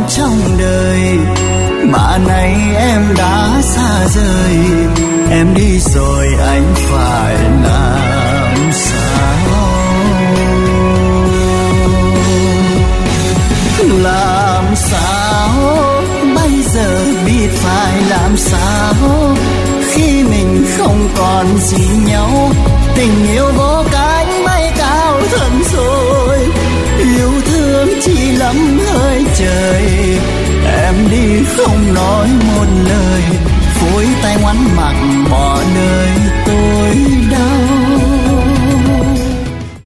trong đời, mà nay em đã xa rời. Em đi rồi anh phải làm sao? Làm sao bây giờ, biết phải làm sao khi mình không còn gì nhau. Tình yêu vô cánh bay cao thật rồi, yêu thương chỉ lắm hơi trời. Em đi không nói một lời, phối tay ngoắn mặt bỏ nơi tôi đau.